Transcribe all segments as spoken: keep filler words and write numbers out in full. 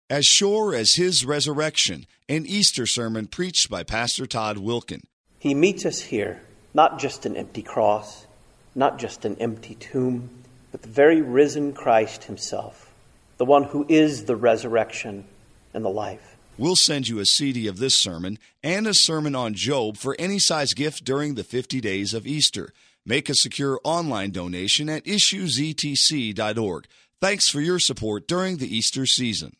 As Sure as His Resurrection, an Easter sermon preached by Pastor Todd Wilken. He meets us here, not just an empty cross, not just an empty tomb, but the very risen Christ himself, the one who is the resurrection and the life. We'll send you a C D of this sermon and a sermon on Job for any size gift during the fifty days of Easter. Make a secure online donation at issues e t c dot org. Thanks for your support during the Easter season.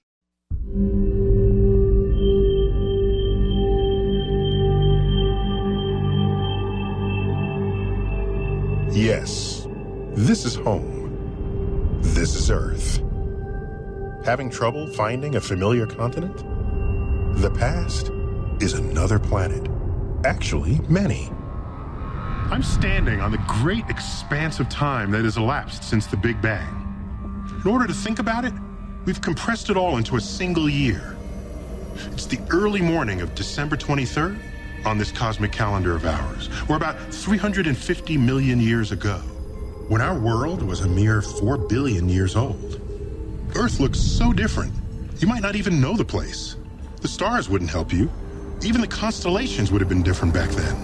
Yes, this is home. This is Earth. Having trouble finding a familiar continent? The past is another planet. Actually, many. I'm standing on the great expanse of time that has elapsed since the Big Bang. In order to think about it, we've compressed it all into a single year. It's the early morning of December twenty-third on this cosmic calendar of ours. We're about three hundred fifty million years ago, when our world was a mere four billion years old. Earth looks so different, you might not even know the place. The stars wouldn't help you. Even the constellations would have been different back then.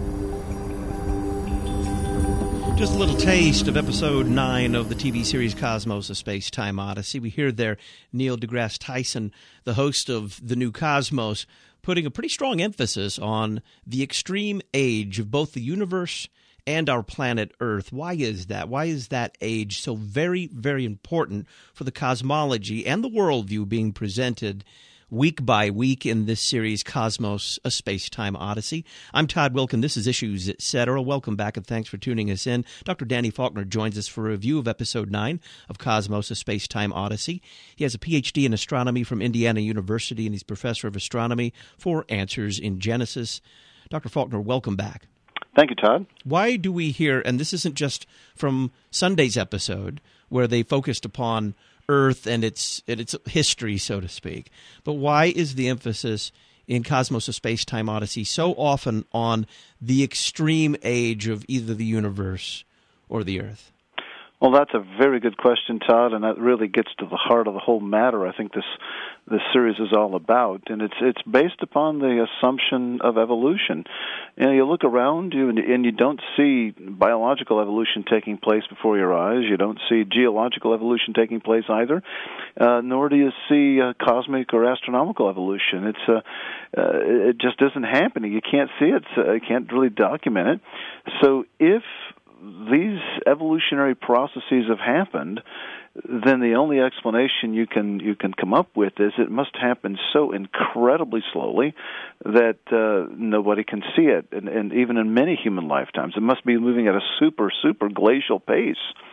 Just a little taste of episode nine of the T V series Cosmos: A Space-Time Odyssey. We hear there Neil deGrasse Tyson, the host of the new Cosmos, putting a pretty strong emphasis on the extreme age of both the universe and our planet Earth. Why is that? Why is that age so very, very important for the cosmology and the worldview being presented week by week in this series, Cosmos: A Space-Time Odyssey? I'm Todd Wilken. This is Issues, et cetera. Welcome back, and thanks for tuning us in. Doctor Danny Faulkner joins us for a review of Episode nine of Cosmos: A Space-Time Odyssey. He has a P H D in astronomy from Indiana University, and he's professor of astronomy for Answers in Genesis. Doctor Faulkner, welcome back. Thank you, Todd. Why do we hear, and this isn't just from Sunday's episode, where they focused upon Earth and its and its history, so to speak, but why is the emphasis in Cosmos: A Space-Time Odyssey so often on the extreme age of either the universe or the Earth? Well, that's a very good question, Todd, and that really gets to the heart of the whole matter. I think this this series is all about, and it's it's based upon the assumption of evolution. You know, you look around you, and, and you don't see biological evolution taking place before your eyes. You don't see geological evolution taking place either, uh, nor do you see uh, cosmic or astronomical evolution. It's uh, uh, it just isn't happening. You can't see it. So you can't really document it. So if these evolutionary processes have happened, then the only explanation you can you can come up with is it must happen so incredibly slowly that uh, nobody can see it, and, and even in many human lifetimes, it must be moving at a super super glacial pace.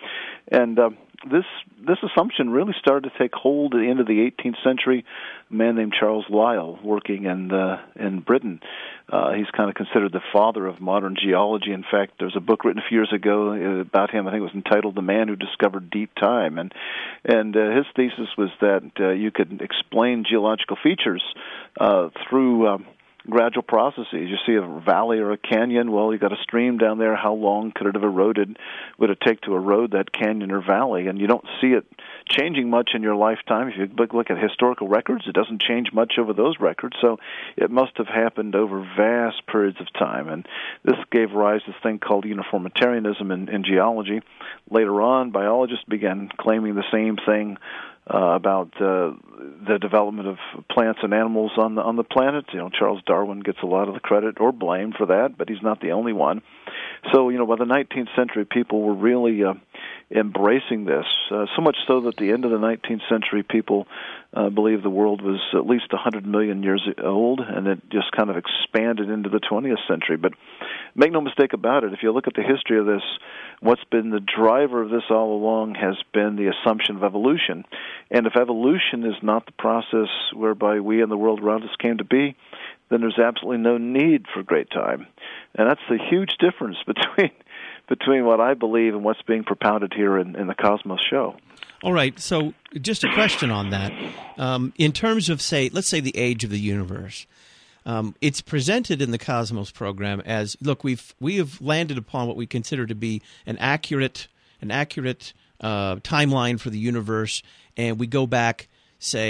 And uh, this this assumption really started to take hold at the end of the eighteenth century. A man named Charles Lyell, working in uh, in Britain, uh, he's kind of considered the father of modern geology. In fact, there's a book written a few years ago about him. I think it was entitled "The Man Who Discovered Deep Time," and and uh, his thesis was that uh, you could explain geological features uh, through Um, gradual processes. You see a valley or a canyon, well, you got a stream down there. How long could it have eroded? Would it take to erode that canyon or valley? And you don't see it changing much in your lifetime. If you look at historical records, it doesn't change much over those records. So it must have happened over vast periods of time. And this gave rise to this thing called uniformitarianism in, in geology. Later on, biologists began claiming the same thing Uh, about uh, the development of plants and animals on the on the planet. You know, Charles Darwin gets a lot of the credit or blame for that, but he's not the only one. So, you know, by the nineteenth century, people were really uh, embracing this, uh, so much so that at the end of the nineteenth century, people uh, believed the world was at least one hundred million years old, and it just kind of expanded into the twentieth century. But make no mistake about it, if you look at the history of this, what's been the driver of this all along has been the assumption of evolution. And if evolution is not the process whereby we and the world around us came to be, then there's absolutely no need for great time. And that's the huge difference between between what I believe and what's being propounded here in, in the Cosmos show. All right, so just a question on that. Um, in terms of, say, let's say the age of the universe, um, it's presented in the Cosmos program as, look, we've we have landed upon what we consider to be an accurate an accurate uh, timeline for the universe, and we go back, say,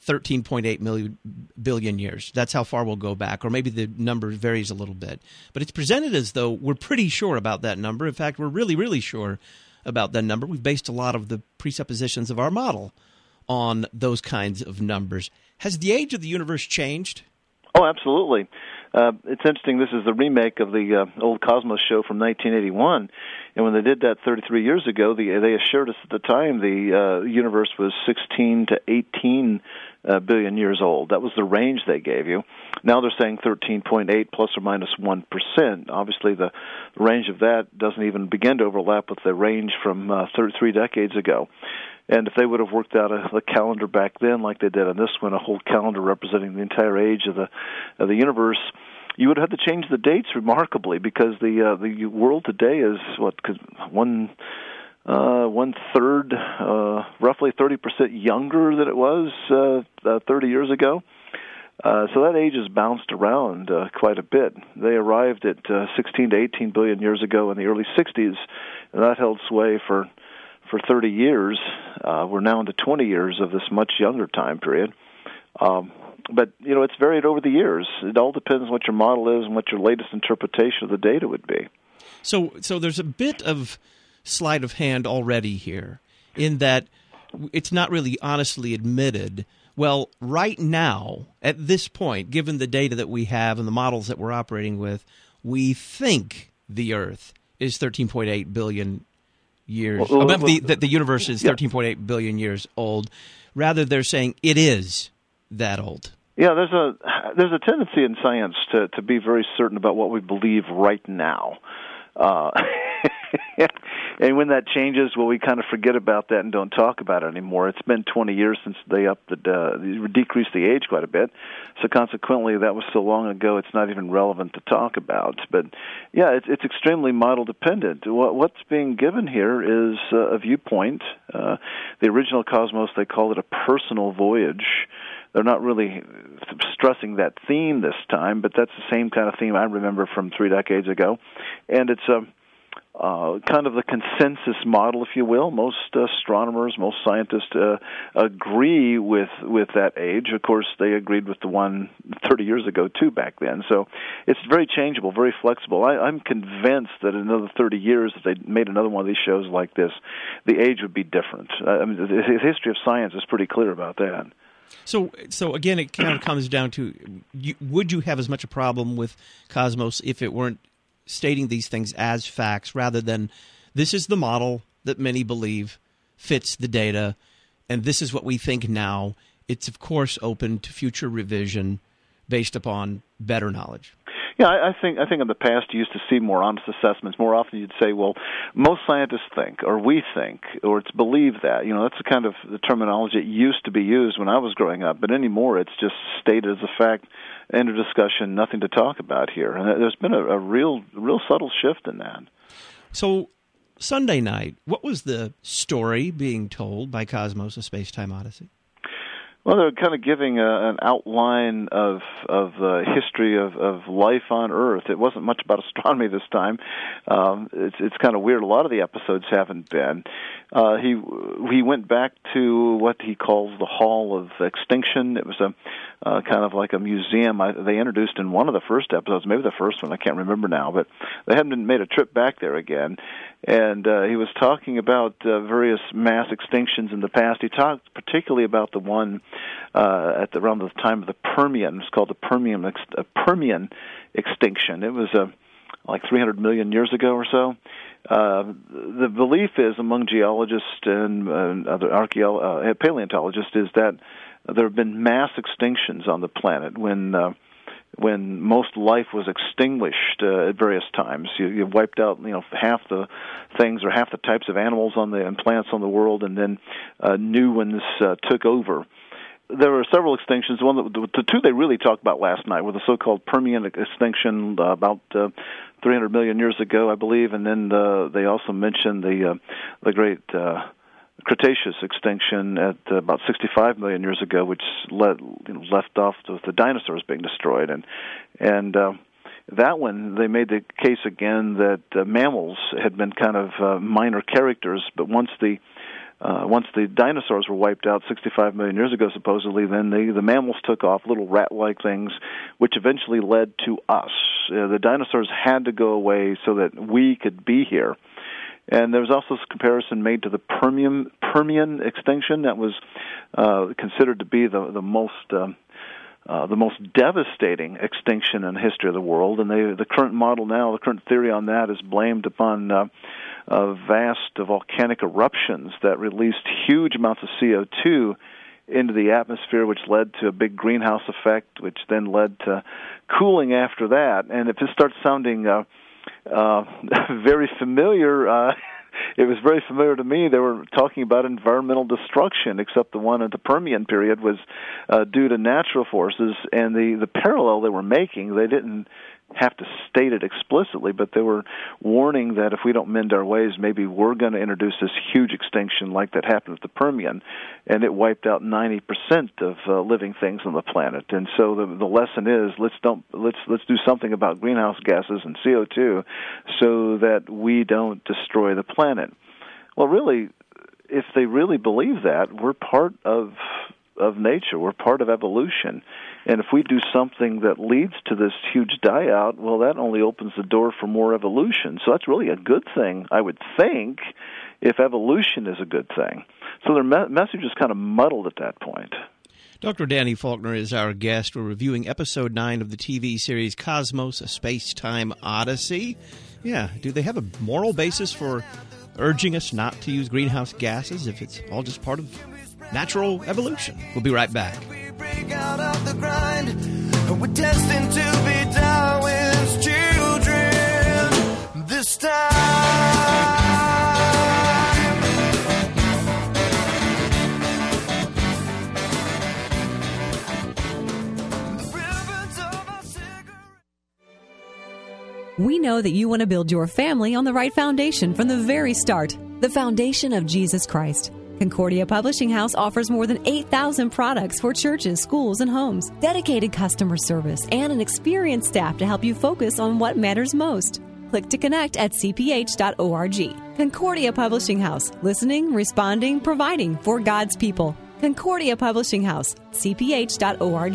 thirteen point eight million billion years. That's how far we'll go back, or maybe the number varies a little bit. But it's presented as though we're pretty sure about that number. In fact, we're really, really sure about that number. We've based a lot of the presuppositions of our model on those kinds of numbers. Has the age of the universe changed? Oh, absolutely. Uh, it's interesting. This is the remake of the uh, old Cosmos show from nineteen eighty-one, and when they did that thirty-three years ago, the, they assured us at the time the uh, universe was sixteen to eighteen uh, billion years old. That was the range they gave you. Now they're saying thirteen point eight plus or minus one percent. Obviously, the range of that doesn't even begin to overlap with the range from uh, three decades ago. And if they would have worked out a, a calendar back then, like they did on this one, a whole calendar representing the entire age of the of the universe, you would have had to change the dates remarkably, because the uh, the world today is what one uh, one third, uh, roughly thirty percent younger than it was uh, uh, thirty years ago. Uh, so that age has bounced around uh, quite a bit. They arrived at uh, sixteen to eighteen billion years ago in the early sixties, and that held sway for. For thirty years. Uh, we're now into twenty years of this much younger time period. Um, but, you know, it's varied over the years. It all depends on what your model is and what your latest interpretation of the data would be. So so there's a bit of sleight of hand already here, in that it's not really honestly admitted, well, right now, at this point, given the data that we have and the models that we're operating with, we think the Earth is thirteen point eight billion years. Well, well, the, the, the universe is thirteen point eight billion years old. Rather, they're saying it is that old. Yeah, there's a there's a tendency in science to, to be very certain about what we believe right now. Uh, and when that changes, well, we kind of forget about that and don't talk about it anymore. It's been twenty years since they upped the uh, decreased the age quite a bit, so consequently, that was so long ago. It's not even relevant to talk about. But yeah, it's it's extremely model dependent. What, what's being given here is uh, a viewpoint. Uh, the original Cosmos, they called it a personal voyage. They're not really stressing that theme this time, but that's the same kind of theme I remember from three decades ago. And it's a uh, kind of the consensus model, if you will. Most uh, astronomers, most scientists uh, agree with with that age. Of course, they agreed with the one thirty years ago, too, back then. So it's very changeable, very flexible. I, I'm convinced that in another thirty years, if they made another one of these shows like this, the age would be different. I mean, the, the history of science is pretty clear about that. So, so again, it kind of comes down to, you, would you have as much a problem with Cosmos if it weren't stating these things as facts, rather than this is the model that many believe fits the data, and this is what we think now? It's, of course, open to future revision based upon better knowledge. Yeah, I, I think I think in the past you used to see more honest assessments. More often you'd say, well, most scientists think, or we think, or it's believed that. You know, that's the kind of the terminology that used to be used when I was growing up. But anymore, it's just stated as a fact, end of discussion, nothing to talk about here. And there's been a, a real, real subtle shift in that. So Sunday night, what was the story being told by Cosmos: A Space-Time Odyssey? Well, they're kind of giving a, an outline of of the history of, of life on Earth. It wasn't much about astronomy this time. Um, it's it's kind of weird. A lot of the episodes haven't been. Uh, he he went back to what he calls the Hall of Extinction. It was a uh, kind of like a museum. I, they introduced in one of the first episodes, maybe the first one. I can't remember now, but they haven't made a trip back there again. And uh, he was talking about uh, various mass extinctions in the past. He talked particularly about the one uh, at the, around the time of the Permian. It's called the Permian ex- uh, Permian extinction. It was uh, like three hundred million years ago or so. Uh, the belief is among geologists and uh, other archaeo- uh, paleontologists is that there have been mass extinctions on the planet when uh, when most life was extinguished uh, at various times. You, you wiped out, you know, half the things or half the types of animals on the and plants on the world, and then uh, new ones uh, took over. There were several extinctions. One, that, the two they really talked about last night were the so-called Permian extinction uh, about uh, three hundred million years ago, I believe, and then uh, they also mentioned the uh, the great uh, Cretaceous extinction at uh, about sixty-five million years ago, which led, you know, left off with the dinosaurs being destroyed, and and uh, that one they made the case again that uh, mammals had been kind of uh, minor characters, but once the uh, once the dinosaurs were wiped out sixty-five million years ago, supposedly, then the, the mammals took off, little rat-like things, which eventually led to us. Uh, the dinosaurs had to go away so that we could be here. And there was also a comparison made to the Permian, Permian extinction that was uh, considered to be the, the most um, uh, the most devastating extinction in the history of the world. And they, the current model now, the current theory on that is blamed upon uh, uh, vast volcanic eruptions that released huge amounts of C O two into the atmosphere, which led to a big greenhouse effect, which then led to cooling after that. And if it starts sounding uh, uh, very familiar, uh, it was very familiar to me. They were talking about environmental destruction, except the one at the Permian period was uh, due to natural forces. And the, the parallel they were making, they didn't have to state it explicitly, but they were warning that if we don't mend our ways, maybe we're going to introduce this huge extinction like that happened with the Permian, and it wiped out ninety percent of uh, living things on the planet. And so the the lesson is let's don't let's let's do something about greenhouse gases and C O two so that we don't destroy the planet. Well, really, if they really believe that, we're part of of nature. We're part of evolution. And if we do something that leads to this huge die-out, well, that only opens the door for more evolution. So that's really a good thing, I would think, if evolution is a good thing. So their me- message is kind of muddled at that point. Doctor Danny Faulkner is our guest. We're reviewing Episode nine of the T V series Cosmos, A Space-Time Odyssey. Yeah, do they have a moral basis for urging us not to use greenhouse gases if it's all just part of natural evolution? We'll be right back. Break out of the grind. We're destined to be Darwin's children this time. We know that you want to build your family on the right foundation from the very start, the foundation of Jesus Christ. Concordia Publishing House offers more than eight thousand products for churches, schools, and homes, dedicated customer service, and an experienced staff to help you focus on what matters most. Click to connect at c p h dot org. Concordia Publishing House, listening, responding, providing for God's people. Concordia Publishing House, c p h dot org.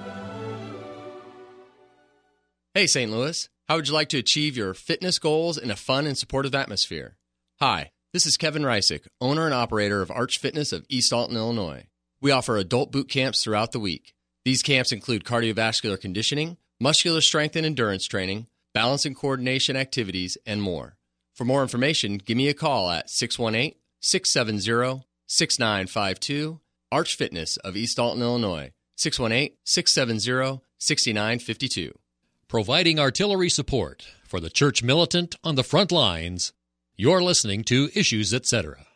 Hey, Saint Louis. How would you like to achieve your fitness goals in a fun and supportive atmosphere? Hi. This is Kevin Reisick, owner and operator of Arch Fitness of East Alton, Illinois. We offer adult boot camps throughout the week. These camps include cardiovascular conditioning, muscular strength and endurance training, balance and coordination activities, and more. For more information, give me a call at six one eight, six seven zero, six nine five two, Arch Fitness of East Alton, Illinois, six one eight, six seven zero, six nine five two. Providing artillery support for the church militant on the front lines. You're listening to Issues, et cetera.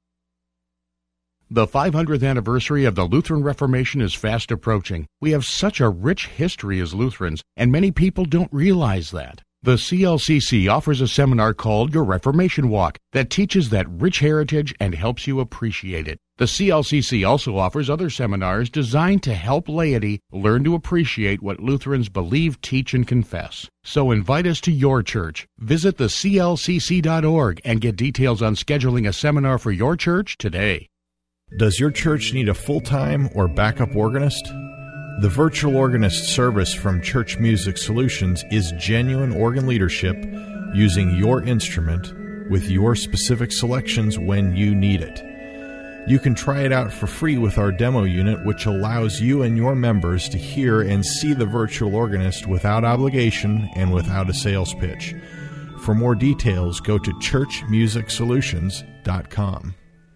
The five hundredth anniversary of the Lutheran Reformation is fast approaching. We have such a rich history as Lutherans, and many people don't realize that. The C L C C offers a seminar called Your Reformation Walk that teaches that rich heritage and helps you appreciate it. The C L C C also offers other seminars designed to help laity learn to appreciate what Lutherans believe, teach, and confess. So invite us to your church. Visit the c l c c dot org and get details on scheduling a seminar for your church today. Does your church need a full-time or backup organist? The virtual organist service from Church Music Solutions is genuine organ leadership using your instrument with your specific selections when you need it. You can try it out for free with our demo unit, which allows you and your members to hear and see the virtual organist without obligation and without a sales pitch. For more details, go to church music solutions dot com.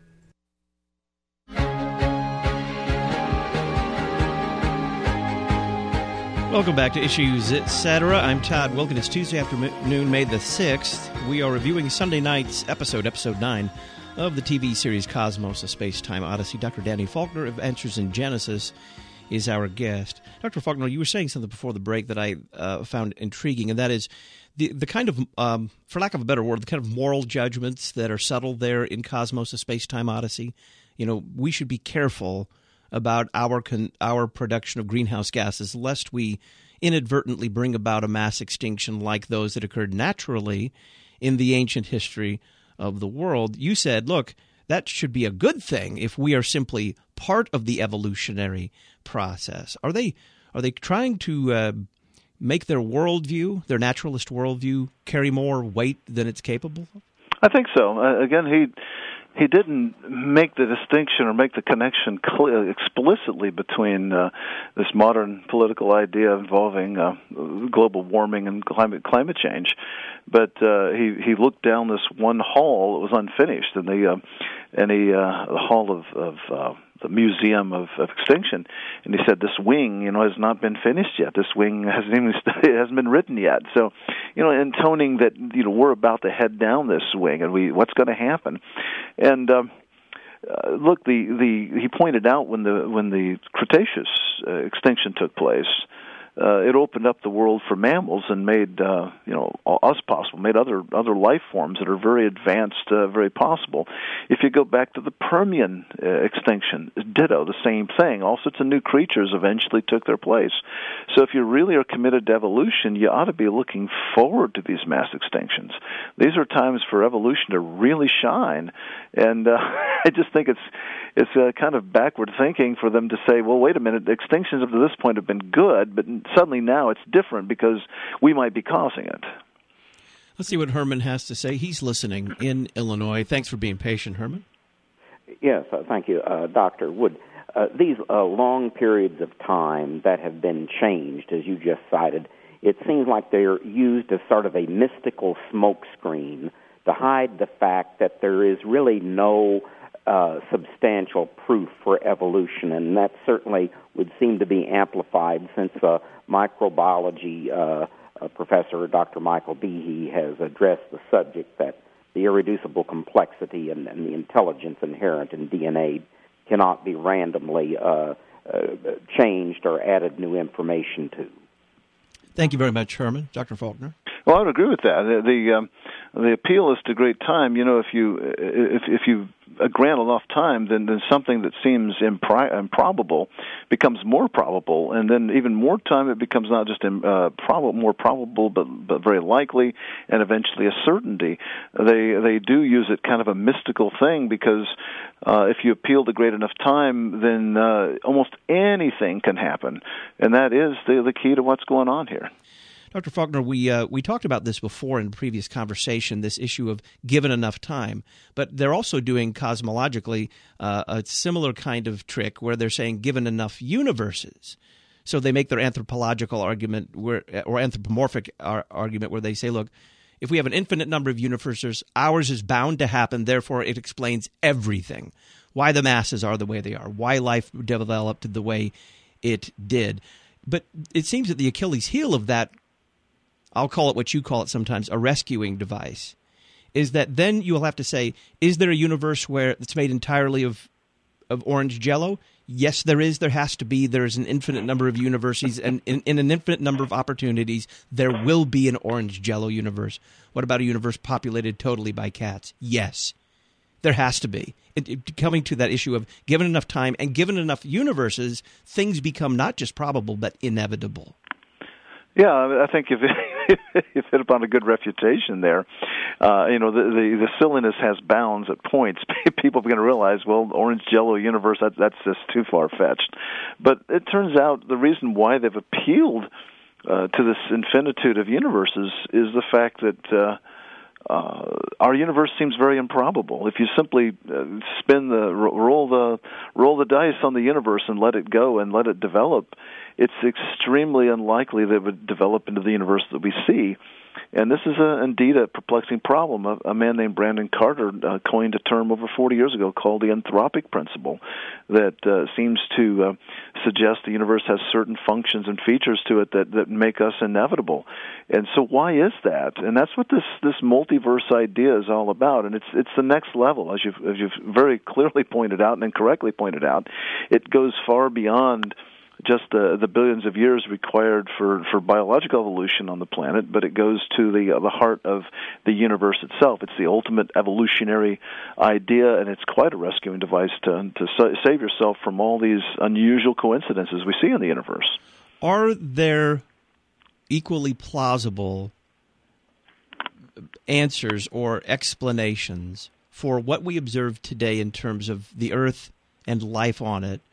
Welcome back to Issues, et cetera. I'm Todd Wilken. It's Tuesday afternoon, May the sixth. We are reviewing Sunday night's episode, Episode nine, of the T V series Cosmos, A Space-Time Odyssey. Doctor Danny Faulkner of Answers in Genesis is our guest. Doctor Faulkner, you were saying something before the break that I uh, found intriguing, and that is the the kind of, um, for lack of a better word, the kind of moral judgments that are settled there in Cosmos, A Space-Time Odyssey. You know, we should be careful about our con- our production of greenhouse gases, lest we inadvertently bring about a mass extinction like those that occurred naturally in the ancient history of the world. You said, look, that should be a good thing if we are simply part of the evolutionary process. Are they are they trying to uh, make their worldview, their naturalist worldview, carry more weight than it's capable of? I think so. Uh, again, he he didn't make the distinction or make the connection clear, explicitly between uh, this modern political idea involving uh, global warming and climate climate change, but uh, he he looked down this one hall that was unfinished in the uh, in the, uh, the hall of, of uh, the Museum of, of Extinction, and he said, "This wing, you know, has not been finished yet. This wing hasn't even it hasn't been written yet." So, you know, intoning that, you know, we're about to head down this wing, and we what's going to happen? And um, uh, look, the, the he pointed out when the when the Cretaceous uh, extinction took place, uh, it opened up the world for mammals and made uh, you know us possible, made other other life forms that are very advanced, uh, very possible. If you go back to the Permian uh, extinction, ditto, the same thing. All sorts of new creatures eventually took their place. So if you really are committed to evolution, you ought to be looking forward to these mass extinctions. These are times for evolution to really shine, and uh, I just think it's it's uh, kind of backward thinking for them to say, well, wait a minute, the extinctions up to this point have been good, but suddenly now it's different because we might be causing it. Let's see what Herman has to say. He's listening in Illinois. Thanks for being patient, Herman. Yes, uh, thank you, uh, Doctor Wood. Uh, these uh, long periods of time that have been changed, as you just cited, it seems like they're used as sort of a mystical smokescreen to hide the fact that there is really no uh, substantial proof for evolution, and that certainly would seem to be amplified since uh, microbiology uh, uh, professor Doctor Michael Behe has addressed the subject that the irreducible complexity and, and the intelligence inherent in D N A cannot be randomly uh, uh, changed or added new information to. Thank you very much, Herman. Doctor Faulkner. Well, I would agree with that. The the, um, the appeal is to great time. You know, if you if if you grant enough time, then, then something that seems impri- improbable becomes more probable, and then even more time, it becomes not just uh, prob- more probable, but but very likely, and eventually a certainty. They they do use it kind of a mystical thing because uh, if you appeal to great enough time, then uh, almost anything can happen, and that is the the key to what's going on here. Doctor Faulkner, we uh, we talked about this before in a previous conversation, this issue of given enough time. But they're also doing cosmologically uh, a similar kind of trick where they're saying given enough universes. So they make their anthropological argument where, or anthropomorphic ar- argument where they say, look, if we have an infinite number of universes, ours is bound to happen, therefore it explains everything. Why the masses are the way they are, why life developed the way it did. But it seems that the Achilles heel of that, I'll call it what you call it sometimes, a rescuing device, is that then you will have to say, is there a universe where it's made entirely of of orange jello? Yes, there is. There has to be. There's an infinite number of universes, and in, in an infinite number of opportunities, there will be an orange jello universe. What about a universe populated totally by cats? Yes, there has to be. It, it, coming to that issue of given enough time and given enough universes, things become not just probable, but inevitable. Yeah, I think if you've hit upon a good refutation there, uh, you know, the, the the silliness has bounds at points. People are going to realize, well, orange jello universe, that, that's just too far-fetched. But it turns out the reason why they've appealed uh, to this infinitude of universes is the fact that uh, uh, our universe seems very improbable. If you simply uh, spin the roll the roll the dice on the universe and let it go and let it develop, it's extremely unlikely that it would develop into the universe that we see. And this is a, indeed a perplexing problem. A, a man named Brandon Carter uh, coined a term over forty years ago called the anthropic principle that uh, seems to uh, suggest the universe has certain functions and features to it that, that make us inevitable. And so why is that? And that's what this, this multiverse idea is all about. And it's it's the next level, as you've, as you've very clearly pointed out and incorrectly pointed out. It goes far beyond just the the billions of years required for, for biological evolution on the planet, but it goes to the uh, the heart of the universe itself. It's the ultimate evolutionary idea, and it's quite a rescuing device to to sa- save yourself from all these unusual coincidences we see in the universe. Are there equally plausible answers or explanations for what we observe today in terms of the Earth and life on it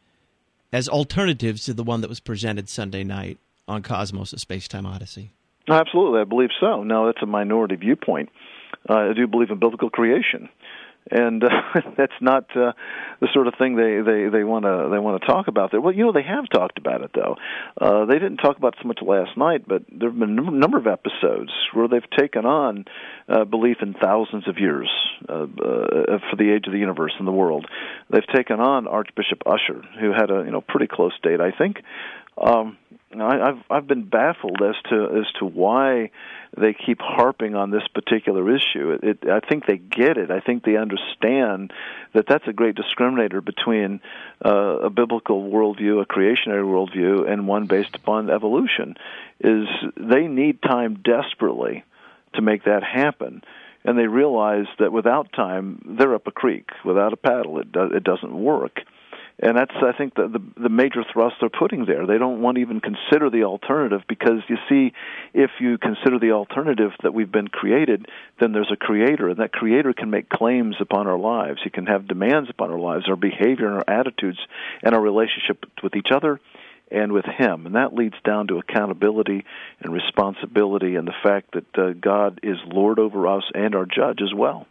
as alternatives to the one that was presented Sunday night on Cosmos, A Space-Time Odyssey? Absolutely, I believe so. Now, that's a minority viewpoint. Uh, I do believe in biblical creation. And uh, that's not uh, the sort of thing they they they want to they want to talk about there. Well, you know, they have talked about it though. Uh, they didn't talk about it so much last night, but there have been a number of episodes where they've taken on uh, belief in thousands of years uh, uh, for the age of the universe and the world. They've taken on Archbishop Usher, who had a you know pretty close date, I think. Um, I, I've I've been baffled as to as to why they keep harping on this particular issue. It, it, I think they get it. I think they understand that that's a great discriminator between uh, a biblical worldview, a creationary worldview, and one based upon evolution. Is they need time desperately to make that happen, and they realize that without time, they're up a creek. Without a paddle, it do, it doesn't work. And that's, I think, the, the the major thrust they're putting there. They don't want to even consider the alternative because, you see, if you consider the alternative that we've been created, then there's a creator, and that creator can make claims upon our lives. He can have demands upon our lives, our behavior and our attitudes, and our relationship with each other and with him. And that leads down to accountability and responsibility and the fact that uh, God is Lord over us and our judge as well.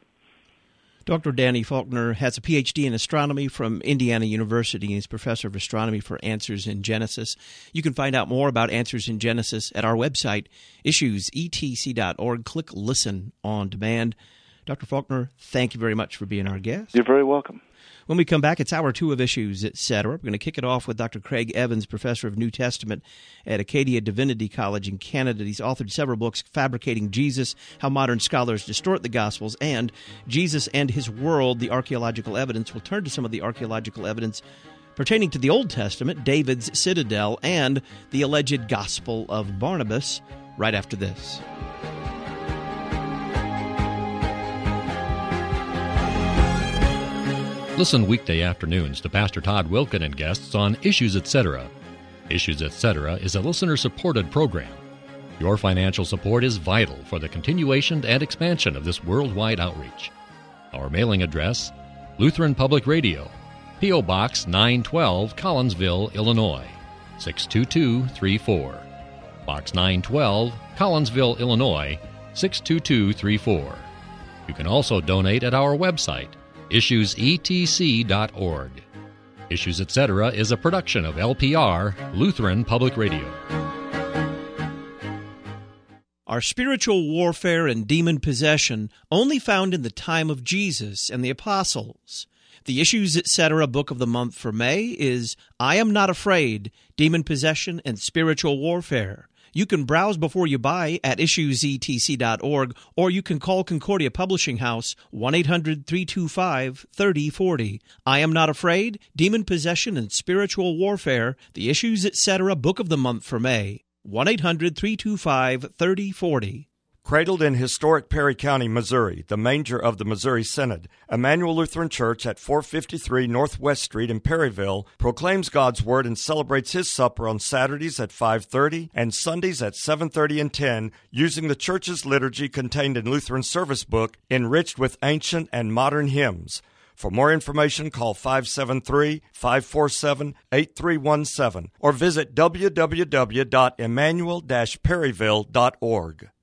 Doctor Danny Faulkner has a P H D in astronomy from Indiana University and is professor of astronomy for Answers in Genesis. You can find out more about Answers in Genesis at our website, issues e t c dot org. Click Listen on Demand. Doctor Faulkner, thank you very much for being our guest. You're very welcome. When we come back, it's hour two of Issues, et cetera. We're going to kick it off with Doctor Craig Evans, professor of New Testament at Acadia Divinity College in Canada. He's authored several books, Fabricating Jesus, How Modern Scholars Distort the Gospels, and Jesus and His World, the Archaeological Evidence. We'll turn to some of the archaeological evidence pertaining to the Old Testament, David's Citadel, and the alleged Gospel of Barnabas right after this. Listen weekday afternoons to Pastor Todd Wilken and guests on Issues, et cetera. Issues, et cetera is a listener-supported program. Your financial support is vital for the continuation and expansion of this worldwide outreach. Our mailing address, Lutheran Public Radio, P O. Box nine twelve, Collinsville, Illinois, six two two three four. Box nine twelve, Collinsville, Illinois, six two two three four. You can also donate at our website, issues e t c dot org. Issues, et cetera is a production of L P R, Lutheran Public Radio. Our spiritual warfare and demon possession only found in the time of Jesus and the apostles. The Issues, et cetera book of the month for May is I Am Not Afraid, Demon Possession and Spiritual Warfare. You can browse before you buy at issues e t c dot org, or you can call Concordia Publishing House, one eight hundred three two five three oh four oh. I Am Not Afraid, Demon Possession and Spiritual Warfare, The Issues, et cetera book of the month for May, one eight hundred three two five three oh four oh. Cradled in historic Perry County, Missouri, the manger of the Missouri Synod, Emmanuel Lutheran Church at four fifty-three Northwest Street in Perryville proclaims God's Word and celebrates His supper on Saturdays at five thirty and Sundays at seven thirty and ten using the church's liturgy contained in Lutheran Service Book, enriched with ancient and modern hymns. For more information, call five seven three, five four seven, eight three one seven or visit w w w dot emmanuel dash perryville dot org.